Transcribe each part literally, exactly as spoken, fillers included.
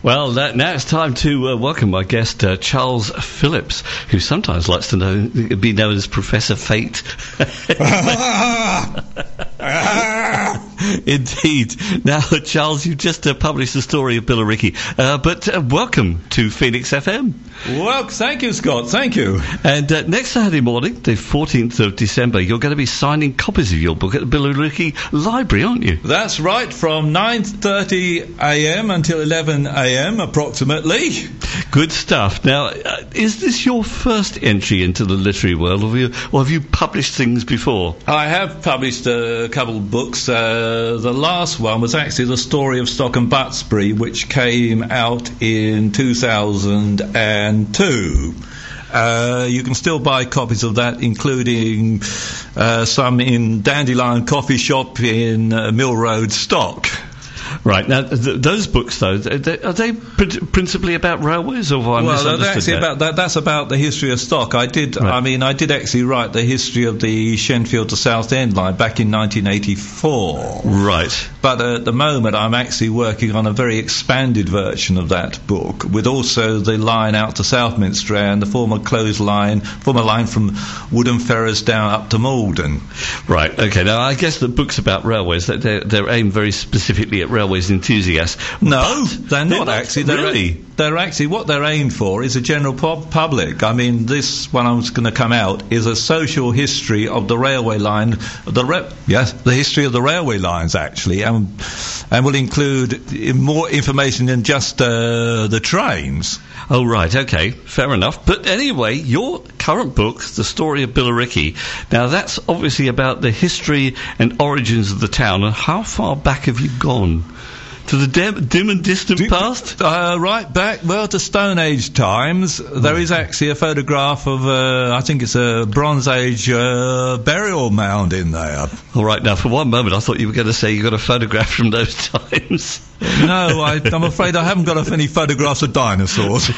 Well, that, now it's time to uh, welcome my guest, uh, Charles Phillips, who sometimes likes to know, be known as Professor Fate. Indeed. Now, Charles, you've just uh, published the story of Billericay, uh, but uh, welcome to Phoenix F M. Well, thank you, Scott. Thank you. And uh, next Saturday morning, the fourteenth of December, you're going to be signing copies of your book at the Billericay Library, aren't you? That's right, from nine thirty a m until eleven a m approximately. Good stuff. Now, uh, is this your first entry into the literary world, or have you, or have you published things before? I have published a couple of books. Uh, the last one was actually the story of Stock and Butsbury, which came out in two thousand two. Uh, you can still buy copies of that, including uh, some in Dandelion Coffee Shop in uh, Mill Road, Stock. Right. Now, th- those books, though, they, are they pr- principally about railways, or have I well, misunderstood actually that? about that? That's about the history of Stock. I did. Right. I mean, I did actually write the history of the Shenfield to Southend line back in nineteen eighty-four. Right. But uh, at the moment, I'm actually working on a very expanded version of that book, with also the line out to Southminster and the former closed line, former line from Woodham Ferrers down up to Malden. Right. Okay. Now, I guess the books about railways, they're, they're aimed very specifically at railways enthusiasts. No, but they're not, they're not actually. They're really. A, they're actually what they're aimed for is a general pub- public. I mean, this one I'm going to come out is a social history of the railway line. The re- yes, the history of the railway lines actually, and and will include more information than just uh, the trains. Oh, right, okay, fair enough. But anyway, your current book, The Story of Billericay, now that's obviously about the history and origins of the town, and how far back have you gone? To the dim, dim and distant Do, past? Uh, right back, well, to Stone Age times. There is actually a photograph of, uh, I think it's a Bronze Age uh, burial mound in there. All right, now, for one moment, I thought you were going to say you got a photograph from those times. No, I, I'm afraid I haven't got any photographs of dinosaurs.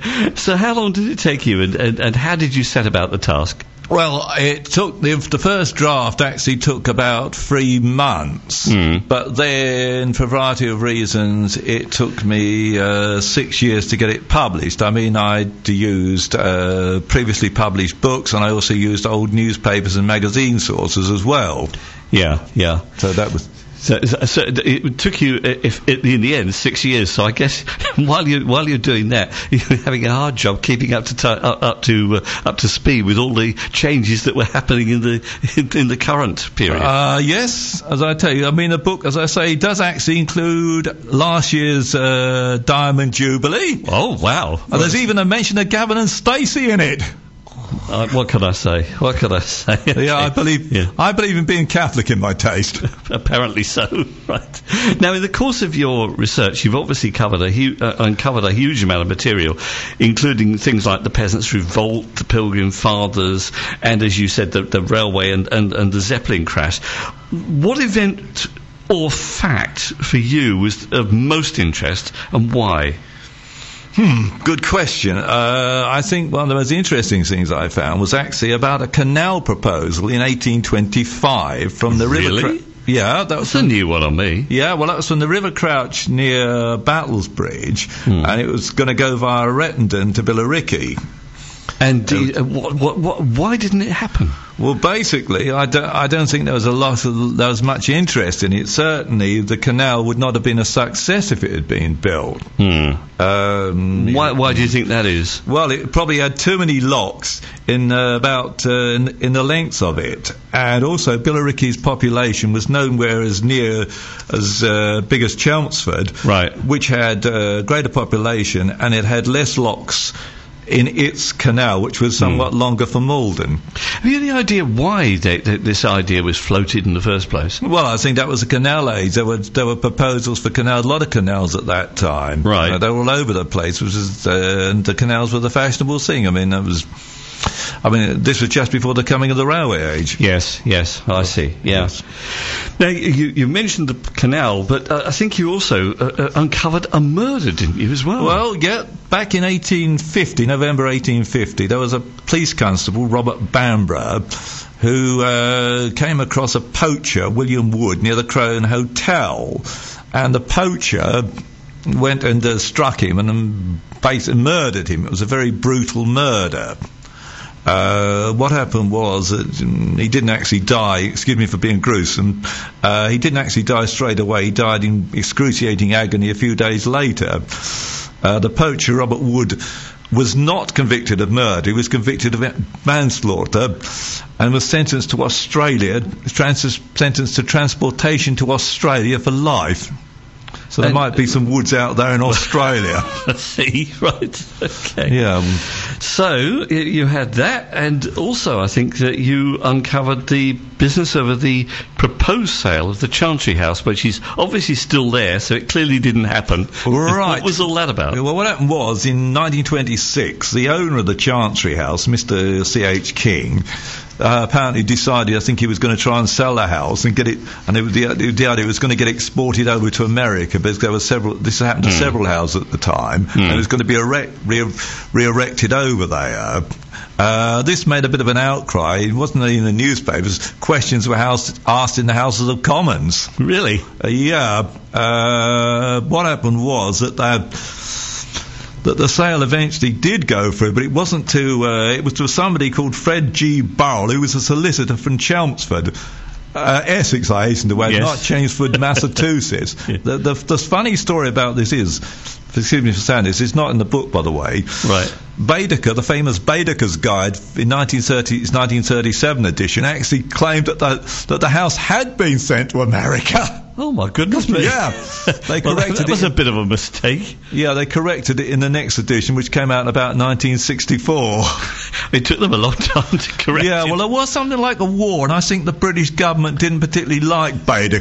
So how long did it take you, and, and, and how did you set about the task? Well, it took the, the first draft actually took about three months, mm. but then for a variety of reasons it took me uh, six years to get it published. I mean, I used uh, previously published books, and I also used old newspapers and magazine sources as well. Yeah, yeah. So that was. So, so it took you, if, in the end, six years. So I guess while you while you're doing that, you're having a hard job keeping up to t- up to uh, up to speed with all the changes that were happening in the in, in the current period. Uh, yes, as I tell you, I mean the book, as I say, does actually include last year's uh, Diamond Jubilee. Oh wow! And there's even a mention of Gavin and Stacey in it. Uh, what can I say? What can I say? Yeah, I believe. Yeah. I believe in being Catholic in my taste. Apparently so. Right. Now, in the course of your research, you've obviously covered a hu- uh, uncovered a huge amount of material, including things like the Peasants' Revolt, the Pilgrim Fathers, and, as you said, the, the railway and, and, and the Zeppelin crash. What event or fact for you was of most interest, and why? Hmm, good question. Uh, I think one of the most interesting things I found was actually about a canal proposal in eighteen twenty-five from the really? River. Cr- yeah, that was That's a new one on me. Yeah, well, that was from the River Crouch near Battlesbridge, hmm. and it was going to go via Rettendon to Billericay. And uh, what, what, what, why didn't it happen? Well, basically, I don't, I don't think there was a lot of, there was much interest in it. Certainly, the canal would not have been a success if it had been built. Hmm. Um, why, why do you think that is? Well, it probably had too many locks in uh, about uh, in, in the length of it, and also Billericay's population was nowhere as near as uh, big as Chelmsford, right? Which had uh, greater population, and it had less locks in its canal, which was somewhat mm. longer for Malden. Have you any idea why they, they, this idea was floated in the first place? Well, I think that was the canal age. There were there were proposals for canals, a lot of canals at that time. Right. Uh, they were all over the place, which is, uh, and the canals were the fashionable thing. I mean, that was... I mean, this was just before the coming of the railway age. Yes, yes, I see. Yeah. Yes. Now, you, you mentioned the canal, but uh, I think you also uh, uh, uncovered a murder, didn't you, as well? Well, yeah. Back in eighteen fifty, November eighteen fifty, there was a police constable, Robert Bamborough, who uh, came across a poacher, William Wood, near the Crone Hotel. And the poacher went and uh, struck him and um, basically murdered him. It was a very brutal murder. Uh, what happened was that um, he didn't actually die, excuse me for being gruesome, uh, he didn't actually die straight away. He died in excruciating agony a few days later. Uh, the poacher, Robert Wood, was not convicted of murder. He was convicted of manslaughter and was sentenced to Australia, trans- sentenced to transportation to Australia for life. So there and might be some Woods out there in Australia. See, right? Okay. Yeah. So you had that, and also I think that you uncovered the business over the proposed sale of the Chantry House, which is obviously still there, so it clearly didn't happen. Right. What was all that about? Well, what happened was in nineteen twenty-six, the owner of the Chantry House, Mister C H King, Uh, apparently decided, I think he was going to try and sell the house and get it, and it was the, the idea was going to get exported over to America, because there were several, this happened to mm. several houses at the time, mm. and it was going to be erect, re- re-erected over there. Uh, this made a bit of an outcry. It wasn't in the newspapers. Questions were house, asked in the Houses of Commons. Really? Uh, yeah. Uh, what happened was that they had, that the sale eventually did go through, but it wasn't to, uh, it was to somebody called Fred G. Burrell, who was a solicitor from Chelmsford. Uh, Essex, I hasten to add, yes. Not Chelmsford, Massachusetts. Yeah. The, the, the funny story about this is, excuse me for saying this, it's not in the book, by the way. Right. Baedeker, the famous Baedeker's Guide, in nineteen thirty, its nineteen thirty-seven edition, actually claimed that the, that the house had been sent to America. Oh, my goodness me. Yeah. They well, corrected that was it. a bit of a mistake. Yeah, they corrected it in the next edition, which came out in about nineteen sixty-four. It took them a long time to correct yeah, it. well, there was something like a war, and I think the British government didn't particularly like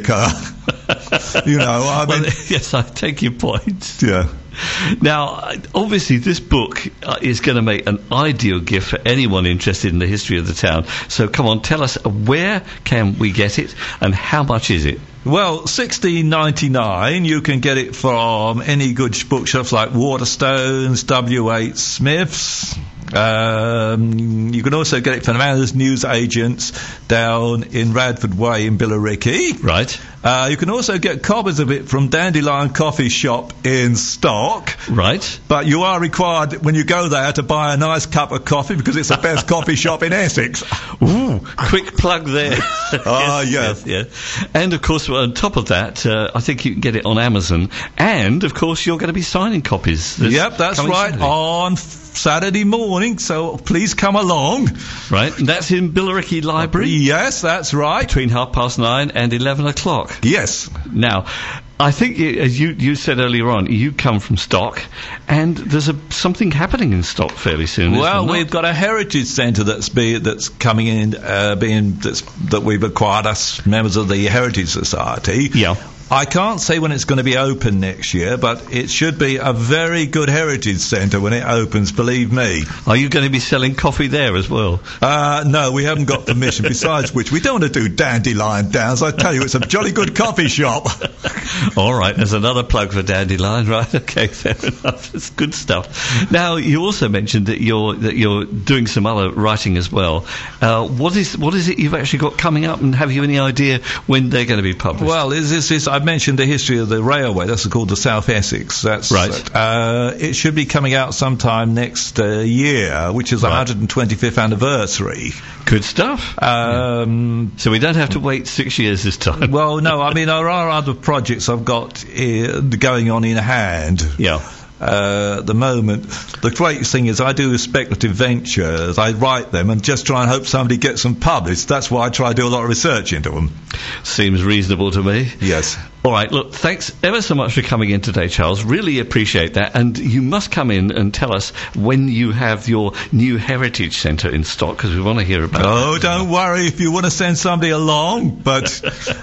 Baedeker. you know, I mean... Well, yes, I take your point. Yeah. Now, obviously, this book uh, is going to make an ideal gift for anyone interested in the history of the town. So, come on, tell us, where can we get it, and how much is it? Well, sixteen ninety-nine. You can get it from any good bookshops like Waterstones, W H Smith's. Um, you can also get it from Anna's News Agents down in Radford Way in Billericay. Right. Uh, you can also get copies of it from Dandelion Coffee Shop in Stock. Right. But you are required, when you go there, to buy a nice cup of coffee, because it's the best coffee shop in Essex. Ooh, quick plug there. Ah, yes, yes. yes, yes. And, of course, on top of that, uh, I think you can get it on Amazon. And, of course, you're going to be signing copies. Yep, that's right, Saturday. on Saturday morning, so please come along. Right, and that's in Billericay Library? Yes, that's right. Between half past nine and eleven o'clock. Yes. Now, I think, as you, you said earlier on, you come from Stock, and there's a, something happening in Stock fairly soon. Well, we've got a heritage centre that's be, that's coming in, uh, being that's, that we've acquired us members of the Heritage Society. Yeah. I can't say when it's going to be open next year, but it should be a very good heritage centre when it opens, believe me. Are you going to be selling coffee there as well? Uh, no, we haven't got permission. Besides which, we don't want to do Dandelion Downs. I tell you, it's a jolly good coffee shop. All right, there's another plug for Dandelion, right? Okay, fair enough. It's good stuff. Now, you also mentioned that you're that you're doing some other writing as well. Uh, what is what is it you've actually got coming up, and have you any idea when they're going to be published? Well, is this is I've mentioned the history of the railway. That's called the South Essex. That's right. Uh, it should be coming out sometime next uh, year, which is the right. one hundred twenty-fifth anniversary. Good stuff. Um, so we don't have to wait six years this time. Well, no. I mean, there are other projects I've got uh, going on in hand. Yeah. Uh, at the moment, the great thing is I do speculative ventures. I write them and just try and hope somebody gets them published. That's why I try to do a lot of research into them. Seems reasonable to me. Yes. All right, look, thanks ever so much for coming in today, Charles. Really appreciate that. And you must come in and tell us when you have your new heritage centre in Stock, because we want to hear about it. Oh, don't worry if you want to send somebody along, but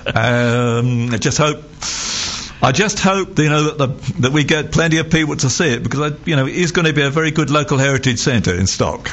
um, I just hope... I just hope, you know, that the, that we get plenty of people to see it, because, I, you know, it is going to be a very good local heritage centre in Stock.